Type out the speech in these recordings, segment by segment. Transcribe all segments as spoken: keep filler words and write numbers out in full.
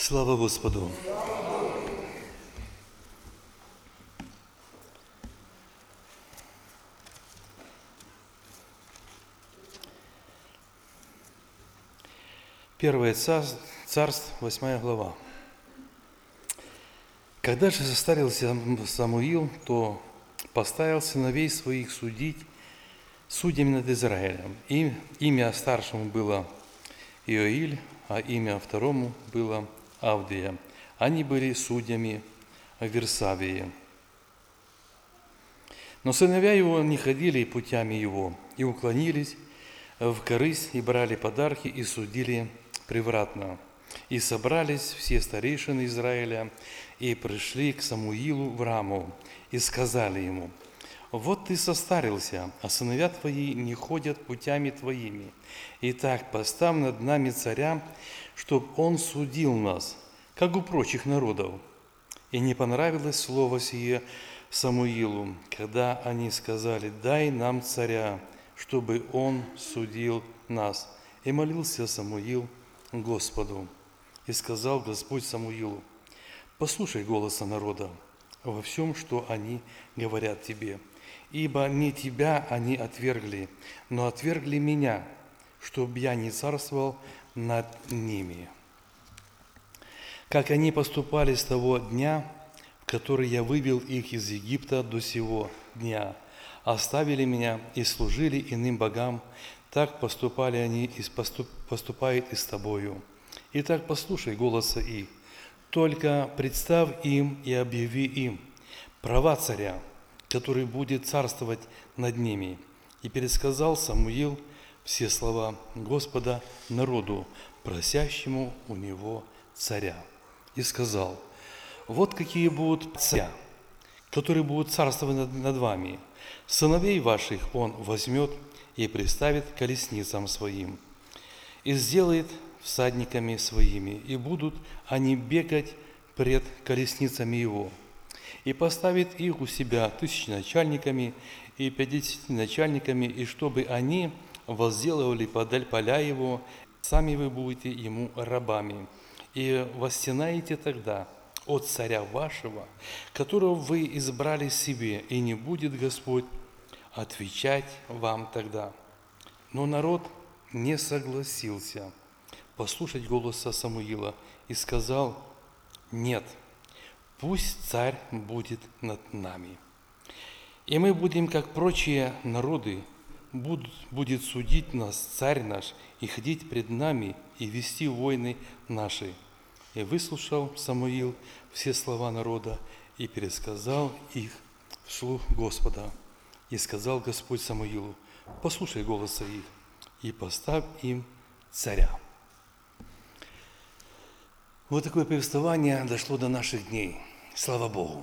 Слава Господу! Первое царств, царств, восьмая глава. Когда же состарился Самуил, то поставил сыновей своих судить судьями над Израилем. И имя старшему было Иоиль, а имя второму было Авдия. Они были судьями в Версавии. Но сыновья его не ходили путями его, и уклонились в корысть, и брали подарки, и судили превратно. И собрались все старейшины Израиля, и пришли к Самуилу в Раму, и сказали ему: «Вот ты состарился, а сыновья твои не ходят путями твоими. Итак, поставь над нами царя, чтоб он судил нас, как у прочих народов». И не понравилось слово сие Самуилу, когда они сказали: «Дай нам царя, чтобы он судил нас». И молился Самуил Господу. И сказал Господь Самуилу: «Послушай голоса народа во всем, что они говорят тебе, ибо не тебя они отвергли, но отвергли меня, чтоб я не царствовал над ними. Как они поступали с того дня, в который я вывел их из Египта, до сего дня, оставили меня и служили иным богам, так поступали они и поступают и с тобою. Итак, послушай голоса их, только представь им и объяви им права царя, который будет царствовать над ними». И пересказал Самуил все слова Господа народу, просящему у него царя. И сказал: «Вот какие будут царя, которые будут царствовать над, над вами. Сыновей ваших он возьмет и приставит к колесницам своим, и сделает всадниками своими, и будут они бегать пред колесницами его. И поставит их у себя тысяченачальниками и пятидесятиначальниками, и чтобы они возделывали поля его, сами вы будете ему рабами. И восстенаете тогда от царя вашего, которого вы избрали себе, и не будет Господь отвечать вам тогда». Но народ не согласился послушать голоса Самуила и сказал: «Нет, пусть царь будет над нами, и мы будем, как прочие народы, будут, будет судить нас царь наш и ходить пред нами и вести войны наши». И выслушал Самуил все слова народа и пересказал их вслух Господа. И сказал Господь Самуилу: «Послушай голоса их и поставь им царя». Вот такое повествование дошло до наших дней. Слава Богу!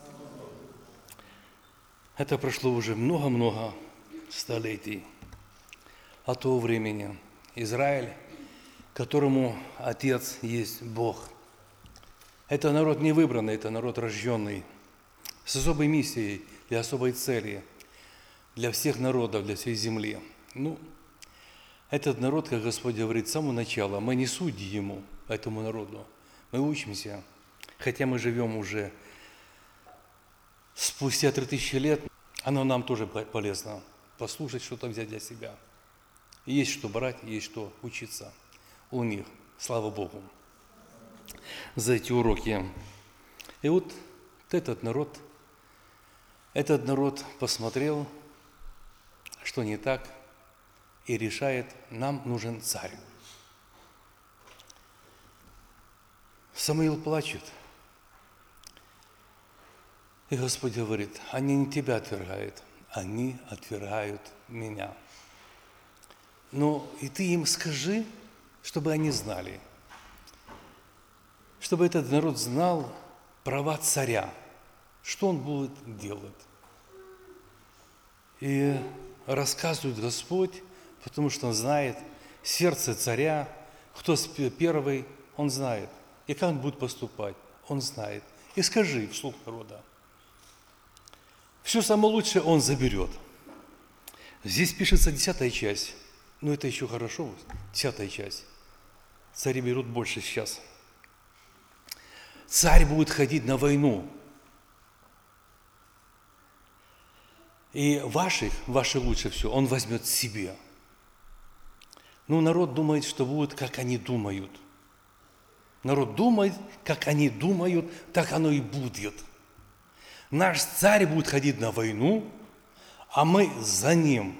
Это прошло уже много-много столетий от того времени. Израиль, которому Отец есть Бог. Это народ не выбранный, это народ рожденный, с особой миссией, для особой цели, для всех народов, для всей земли. Ну, этот народ, как Господь говорит с самого начала, мы не судьи ему, этому народу. Мы учимся, хотя мы живем уже спустя три тысячи лет, оно нам тоже полезно послушать, что-то взять для себя. Есть что брать, есть что учиться у них. Слава Богу за эти уроки. И вот этот народ, этот народ посмотрел, что не так, и решает: нам нужен царь. Самуил плачет, и Господь говорит: они не тебя отвергают, они отвергают меня. Но и ты им скажи, чтобы они знали, чтобы этот народ знал права царя, что он будет делать. И рассказывает Господь, потому что он знает сердце царя, кто первый, он знает. И как он будет поступать, он знает. И скажи вслух народа. Все самое лучшее он заберет. Здесь пишется десятая часть. Ну, это еще хорошо, десятая часть. Цари берут больше сейчас. царь будет ходить на войну. И ваших, ваше лучше все, он возьмет себе. Ну, народ думает, что будет, как они думают. Народ думает, как они думают, так оно и будет. Наш царь будет ходить на войну, а мы за ним.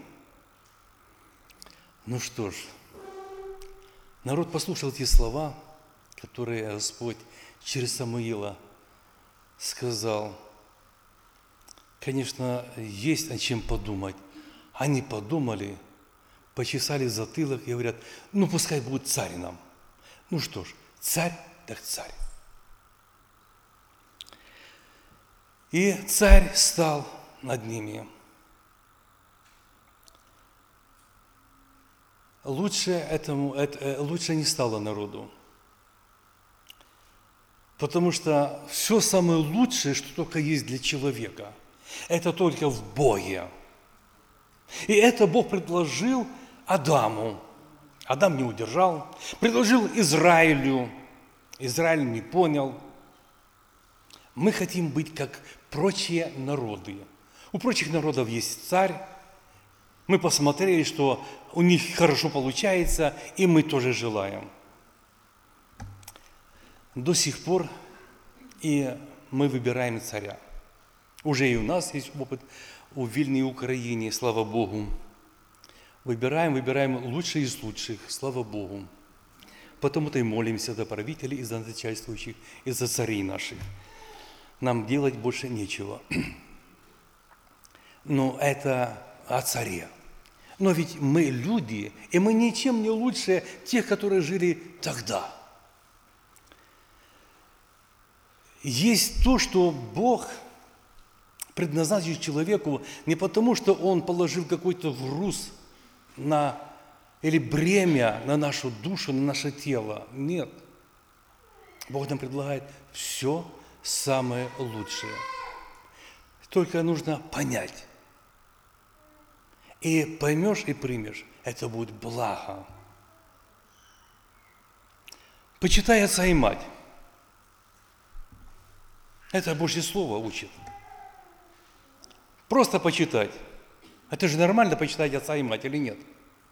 Ну что ж, народ послушал эти слова, которые Господь через Самуила сказал. Конечно, есть о чем подумать. Они подумали, почесали затылок и говорят, ну пускай будет царь нам. Ну что ж, царь так царь. И царь стал над ними. Лучше, этому, это, лучше не стало народу. Потому что все самое лучшее, что только есть для человека, это только в Боге. И это Бог предложил Адаму. Адам не удержал. Предложил Израилю. Израиль не понял. Мы хотим быть как прочие народы. У прочих народов есть царь. Мы посмотрели, что у них хорошо получается, и мы тоже желаем. До сих пор и мы выбираем царя. Уже и у нас есть опыт у Вильной Украине, слава Богу. Выбираем, выбираем лучшие из лучших, слава Богу. Потому-то и молимся за правителей, и за начальствующих, и за царей наших. Нам делать больше нечего. Но это о царе. Но ведь мы люди, и мы ничем не лучше тех, которые жили тогда. Есть то, что Бог предназначил человеку не потому, что он положил какой-то груз на, или бремя на нашу душу, на наше тело. Нет. Бог нам предлагает все самое лучшее. Только нужно понять. И поймешь и примешь, это будет благо. Почитай отца и мать. Это Божье Слово учит. Просто почитать. Это же нормально почитать отца и мать или нет?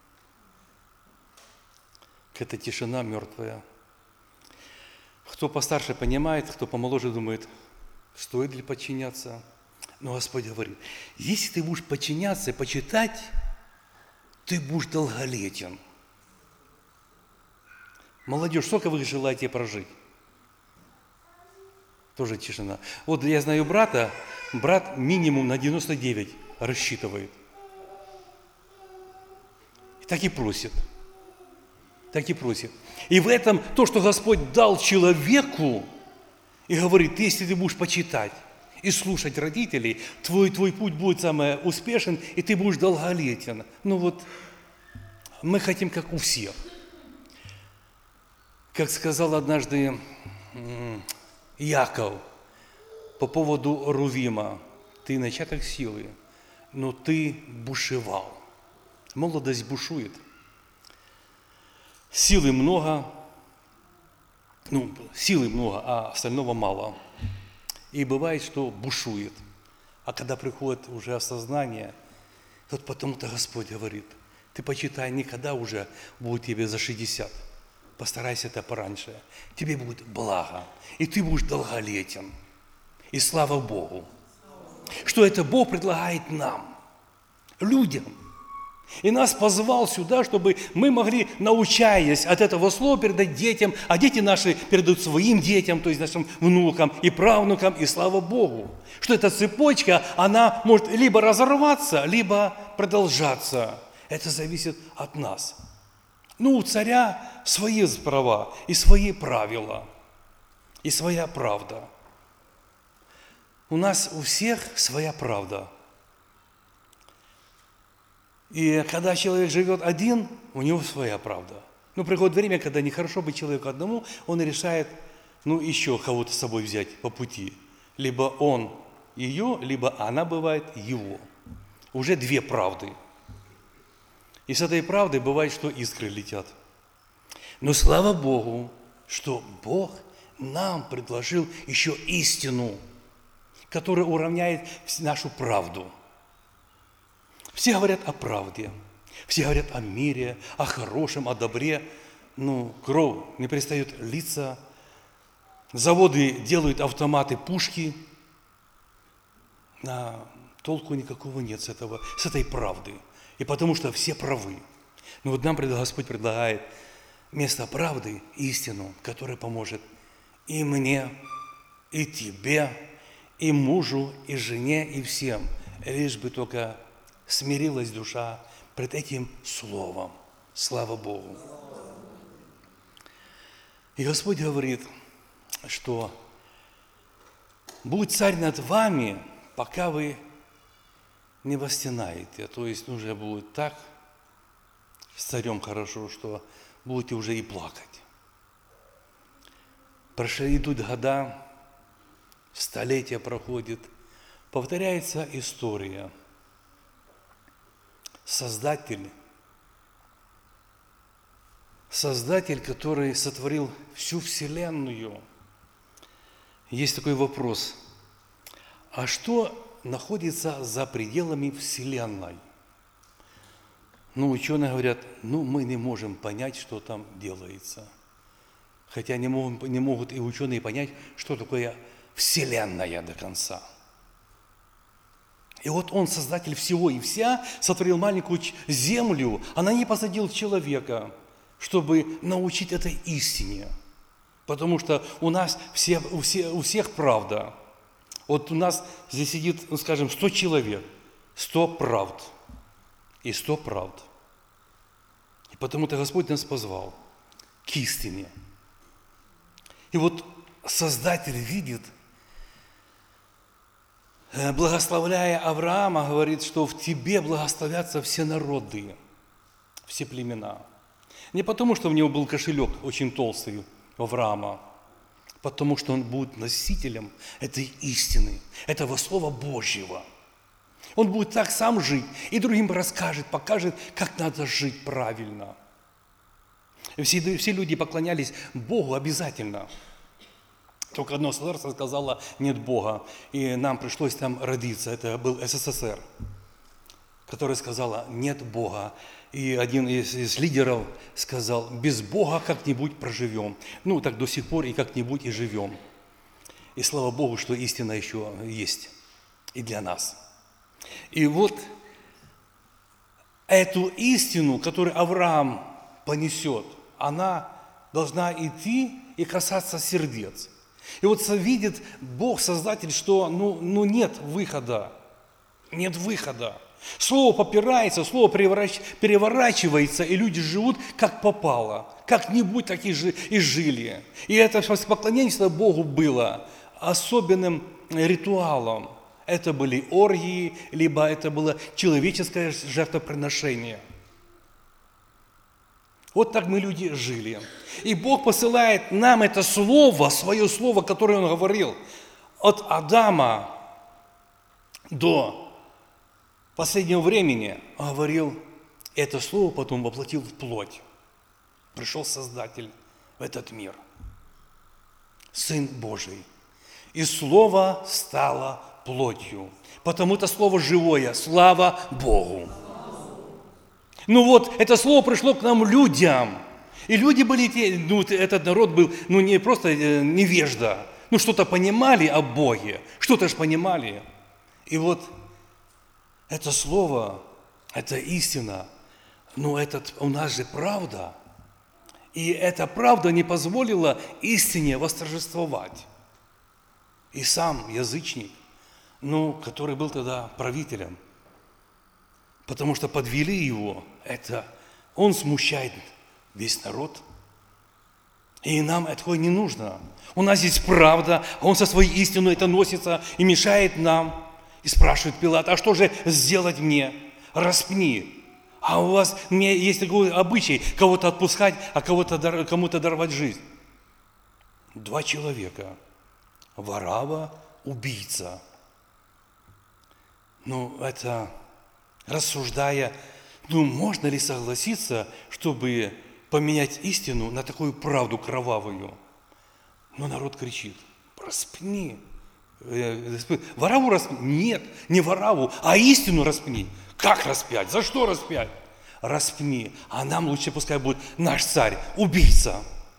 Это тишина мертвая. Кто постарше понимает, кто помоложе думает, стоит ли подчиняться. Но Господь говорит, если ты будешь подчиняться и почитать, ты будешь долголетен. Молодежь, сколько вы желаете прожить? Тоже тишина. Вот я знаю брата, брат минимум на девяносто девять рассчитывает. И так и просит. Так и просит. И в этом то, что Господь дал человеку, и говорит, если ты будешь почитать и слушать родителей, твой, твой путь будет самый успешен, и ты будешь долголетен. Ну вот, мы хотим, как у всех. Как сказал однажды Яков по поводу Рувима, ты начаток силы, но ты бушевал. Молодость бушует. Силы много, ну, силы много, а остального мало. И бывает, что бушует. А когда приходит уже осознание, вот потому-то Господь говорит, ты почитай, никогда уже будет тебе за шестьдесят. Постарайся это пораньше. Тебе будет благо. И ты будешь долголетен. И слава Богу, что это Бог предлагает нам, людям. И нас позвал сюда, чтобы мы могли, научаясь от этого слова, передать детям, а дети наши передают своим детям, то есть нашим внукам и правнукам, и слава Богу, что эта цепочка, она может либо разорваться, либо продолжаться. Это зависит от нас. Ну, у царя свои права и свои правила, и своя правда. У нас у всех своя правда. И когда человек живет один, у него своя правда. Ну, приходит время, когда нехорошо быть человеку одному, он решает, ну, еще кого-то с собой взять по пути. Либо он ее, либо она бывает его. Уже две правды. И с этой правдой бывает, что искры летят. Но слава Богу, что Бог нам предложил еще истину, которая уравняет нашу правду. Все говорят о правде, все говорят о мире, о хорошем, о добре. Ну, кровь не перестает литься, заводы делают автоматы, пушки, а толку никакого нет с этого, с этой правды. И потому что все правы. Но вот нам Господь предлагает вместо правды истину, которая поможет и мне, и тебе, и мужу, и жене, и всем, лишь бы только смирилась душа пред этим словом. Слава Богу. И Господь говорит, что будет царь над вами, пока вы не восстенаете. То есть нужно будет так с царем хорошо, что будете уже и плакать. Прошли, идут года, столетия проходят, повторяется история. Создатель, Создатель, который сотворил всю Вселенную. Есть такой вопрос. А что находится за пределами Вселенной? Ну, ученые говорят, ну, мы не можем понять, что там делается. Хотя не могут, не могут и ученые понять, что такое Вселенная до конца. И вот Он, Создатель всего и вся, сотворил маленькую землю, а на ней посадил человека, чтобы научить этой истине. Потому что у нас все, у, всех, у всех правда. Вот у нас здесь сидит, ну, скажем, сто человек, сто правд и сто правд. И потому-то Господь нас позвал к истине. И вот Создатель видит, благословляя Авраама, говорит, что в тебе благословятся все народы, все племена. Не потому, что у него был кошелек очень толстый у Авраама, потому что он будет носителем этой истины, этого Слова Божьего. Он будет так сам жить и другим расскажет, покажет, как надо жить правильно. Все, все люди поклонялись Богу обязательно. Только одно государство сказало, нет Бога, и нам пришлось там родиться. Это был СССР, которое сказало, нет Бога. И один из, из лидеров сказал, без Бога как-нибудь проживем. Ну, так до сих пор и как-нибудь и живем. И слава Богу, что истина еще есть и для нас. И вот эту истину, которую Авраам понесет, она должна идти и касаться сердец. И вот видит Бог, Создатель, что ну, ну нет выхода, нет выхода. Слово попирается, слово переворачивается, и люди живут как попало, как-нибудь так и жили. И это поклонение Богу было особенным ритуалом. Это были оргии, либо это было человеческое жертвоприношение. Вот так мы, люди, жили. И Бог посылает нам это слово, свое слово, которое Он говорил, от Адама до последнего времени, говорил, это слово потом воплотил в плоть. Пришел Создатель в этот мир, Сын Божий. И Слово стало плотью. Потому-то Слово живое. Слава Богу. Ну вот, это Слово пришло к нам, людям. И люди были, те, ну, этот народ был, ну, не просто невежда, ну, что-то понимали о Боге, что-то же понимали. И вот это Слово, это истина, ну, это у нас же правда. И эта правда не позволила истине восторжествовать. И сам язычник, ну, который был тогда правителем, потому что подвели его, это он смущает весь народ. И нам этого не нужно. У нас есть правда, а он со своей истиной это носится и мешает нам. И спрашивает Пилат, а что же сделать мне? Распни. А у вас, у меня есть такой обычай, кого-то отпускать, а кого-то, кому-то даровать жизнь. Два человека. Варава, убийца. Ну, это, рассуждая, ну, можно ли согласиться, чтобы поменять истину на такую правду кровавую? Но народ кричит: распни. Ворову распни. Нет, не ворову, а истину распни. Как распять? За что распять? Распни. А нам лучше пускай будет наш царь, убийца.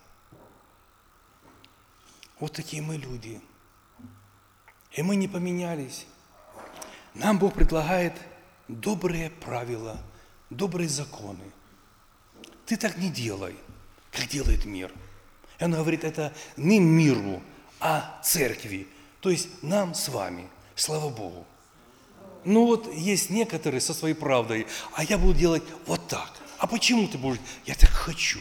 Вот такие мы люди. И мы не поменялись. Нам Бог предлагает добрые правила, добрые законы. Ты так не делай, как делает мир. И он говорит, это не миру, а церкви. То есть нам с вами. Слава Богу. Ну вот есть некоторые со своей правдой, а я буду делать вот так. А почему ты будешь? Я так хочу.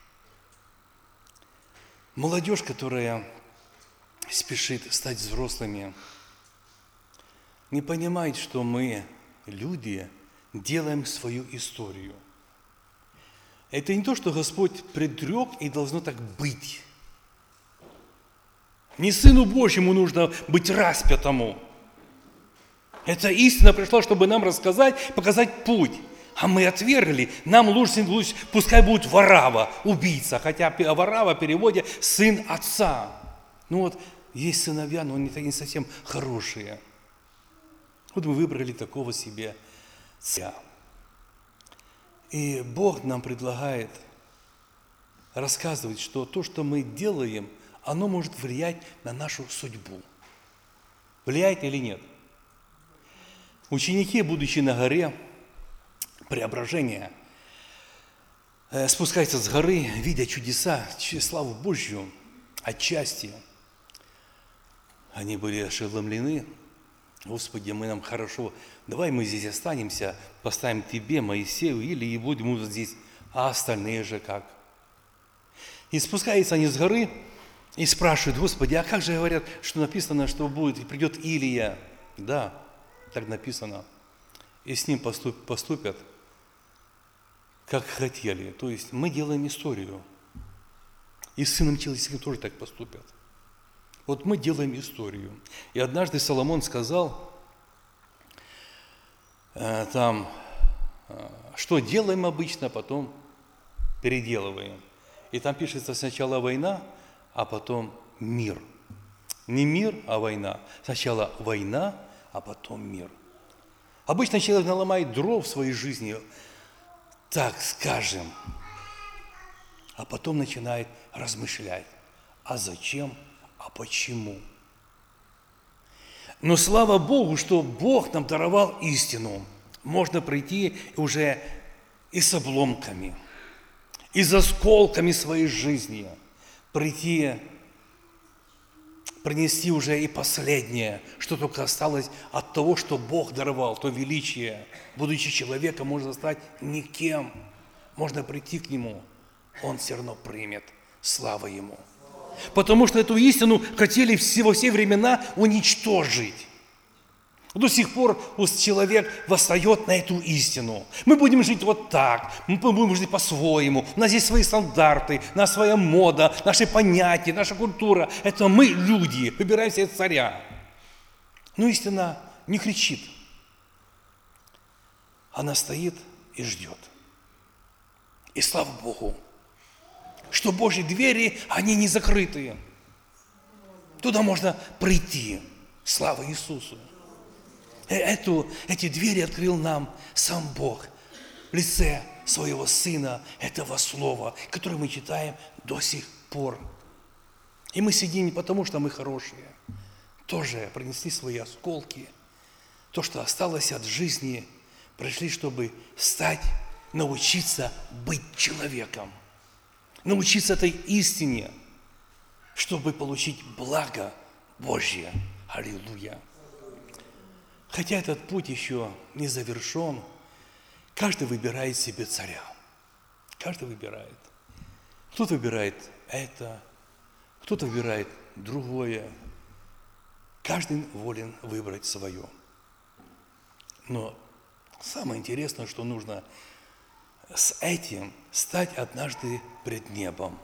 Молодежь, которая спешит стать взрослыми, не понимает, что мы, люди, делаем свою историю. Это не то, что Господь предрек и должно так быть. Не Сыну Божьему нужно быть распятому. Эта истина пришла, чтобы нам рассказать, показать путь. А мы отвергли. Нам лучше, лучше пускай будет Варава, убийца. Хотя Варава в переводе сын отца. Ну вот, есть сыновья, но они не совсем хорошие. Вот мы выбрали такого себе царя. И Бог нам предлагает рассказывать, что то, что мы делаем, оно может влиять на нашу судьбу. Влияет или нет? Ученики, будучи на горе Преображения, спускаются с горы, видя чудеса, славу Божью, отчасти. Они были ошеломлены. Господи, мы нам хорошо, давай мы здесь останемся, поставим Тебе, Моисею, или и будем вот здесь, а остальные же как? И спускаются они с горы и спрашивают, Господи, а как же говорят, что написано, что будет, и придет Илия? Да, так написано. И с ним поступ, поступят, как хотели. То есть мы делаем историю. И с Сыном Человеческим тоже так поступят. Вот мы делаем историю. И однажды Соломон сказал, э, там, э, что делаем обычно, потом переделываем. И там пишется сначала война, а потом мир. Не мир, а война. Сначала война, а потом мир. Обычно человек наломает дров в своей жизни, так скажем, а потом начинает размышлять. А зачем? А почему? Но слава Богу, что Бог нам даровал истину. Можно прийти уже и с обломками, и с осколками своей жизни. Прийти, принести уже и последнее, что только осталось от того, что Бог даровал, то величие. Будучи человеком, можно стать никем. Можно прийти к Нему, Он все равно примет. Слава Ему. Потому что эту истину хотели во все времена уничтожить. До сих пор человек восстает на эту истину. Мы будем жить вот так, мы будем жить по-своему. У нас есть свои стандарты, у нас своя мода, наши понятия, наша культура. Это мы, люди, выбираем себе царя. Но истина не кричит. Она стоит и ждет. И слава Богу, что Божьи двери, они не закрытые. Туда можно прийти. Слава Иисусу. Эту, эти двери открыл нам сам Бог в лице своего Сына, этого Слова, которое мы читаем до сих пор. И мы сидим не потому, что мы хорошие. Тоже принесли свои осколки. То, что осталось от жизни, пришли, чтобы стать, научиться быть человеком. Научиться этой истине, чтобы получить благо Божье. Аллилуйя. Хотя этот путь еще не завершен, каждый выбирает себе царя. Каждый выбирает. Кто-то выбирает это, кто-то выбирает другое. Каждый волен выбрать свое. Но самое интересное, что нужно с этим стать однажды пред небом.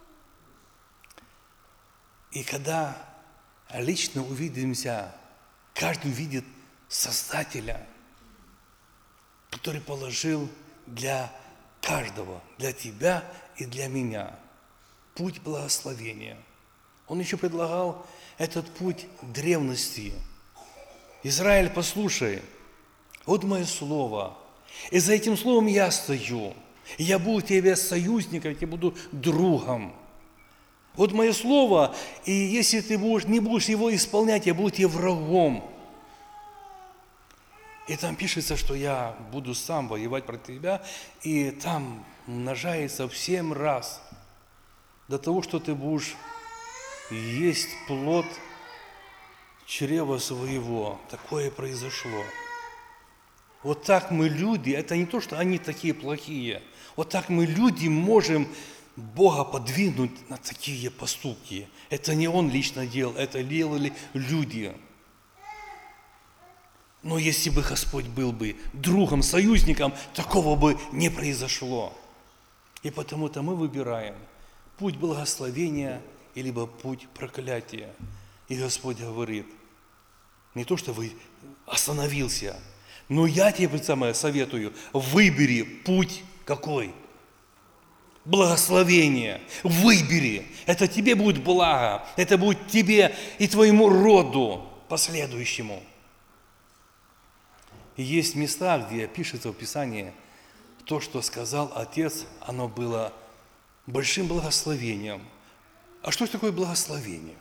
И когда лично увидимся, каждый увидит Создателя, который положил для каждого, для тебя и для меня, путь благословения. Он еще предлагал этот путь древности. Израиль, послушай, вот мое слово. И за этим словом я стою. И я буду тебе союзником, я буду другом. Вот мое слово, и если ты будешь, не будешь его исполнять, я буду тебе врагом. И там пишется, что я буду сам воевать против тебя, и там умножается в семь раз до того, что ты будешь есть плод чрева своего. Такое произошло. Вот так мы, люди, это не то, что они такие плохие. Вот так мы, люди, можем Бога подвинуть на такие поступки. Это не Он лично делал, это делали люди. Но если бы Господь был бы другом, союзником, такого бы не произошло. И потому-то мы выбираем путь благословения, либо путь проклятия. И Господь говорит, не то, что вы остановился, но я тебе самое советую, выбери путь какой? Благословение. Выбери. Это тебе будет благо. Это будет тебе и твоему роду последующему. И есть места, где пишется в Писании, то, что сказал Отец, оно было большим благословением. А что такое благословение?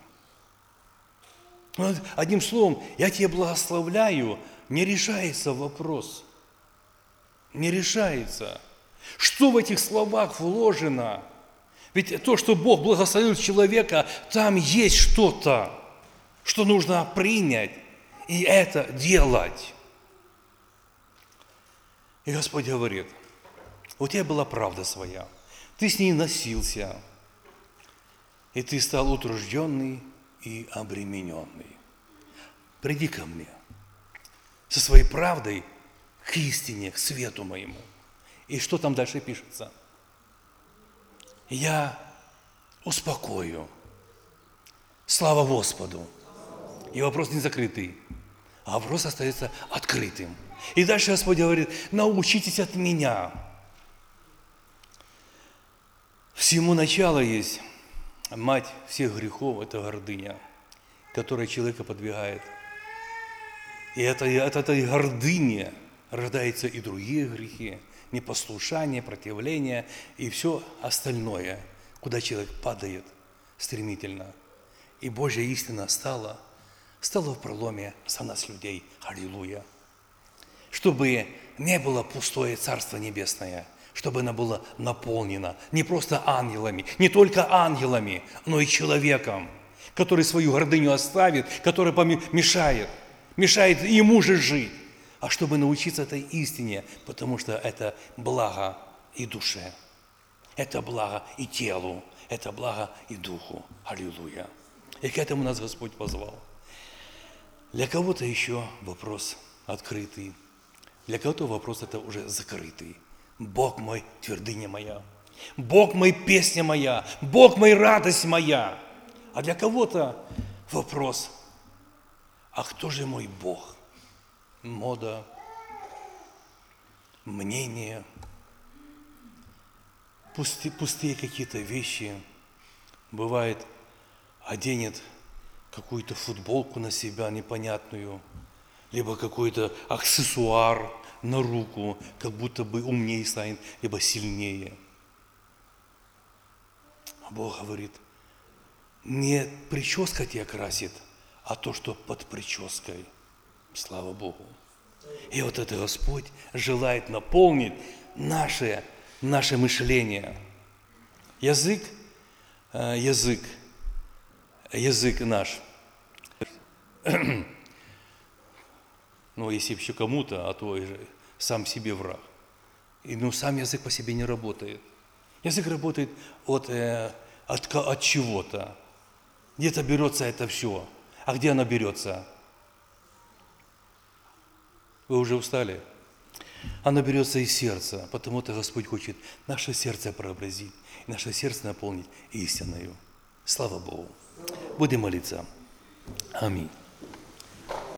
Одним словом, я тебя благословляю, не решается вопрос. Не решается. Что в этих словах вложено? Ведь то, что Бог благословил человека, там есть что-то, что нужно принять и это делать. И Господь говорит, у тебя была правда своя, ты с ней носился, и ты стал утружденный и обремененный. Приди ко мне со своей правдой к истине, к свету моему. И что там дальше пишется? Я успокою. Слава Господу. И вопрос не закрытый, а вопрос остается открытым. И дальше Господь говорит, научитесь от меня. Всему начало есть. Мать всех грехов – это гордыня, которая человека подвигает. И это, от этой гордыни рождаются и другие грехи, непослушание, противление и все остальное, куда человек падает стремительно. И Божья истина стала, стала в проломе за нас, людей. Аллилуйя. Чтобы не было пустое Царство Небесное, чтобы оно было наполнено не просто ангелами, не только ангелами, но и человеком, который свою гордыню оставит, который мешает, мешает ему же жить, а чтобы научиться этой истине, потому что это благо и душе, это благо и телу, это благо и духу. Аллилуйя. И к этому нас Господь позвал. Для кого-то еще вопрос открытый, для кого-то вопрос это уже закрытый. Бог мой, твердыня моя. Бог мой, песня моя. Бог мой, радость моя. А для кого-то вопрос, а кто же мой Бог? Мода, мнение, пустые, пустые какие-то вещи. Бывает, оденет какую-то футболку на себя непонятную, либо какой-то аксессуар на руку, как будто бы умнее станет, либо сильнее. А Бог говорит, не прическа тебя красит, а то, что под прической. Слава Богу. И вот это Господь желает наполнить наше, наше мышление. Язык, язык, язык наш. Ну, если еще кому-то, а то и сам себе враг. И, ну, сам язык по себе не работает. Язык работает от, э, от, от чего-то. Где-то берется это все. А где оно берется? Вы уже устали? Оно берется из сердца, потому-то Господь хочет наше сердце преобразить, наше сердце наполнить истиною. Слава Богу. Будем молиться. Аминь.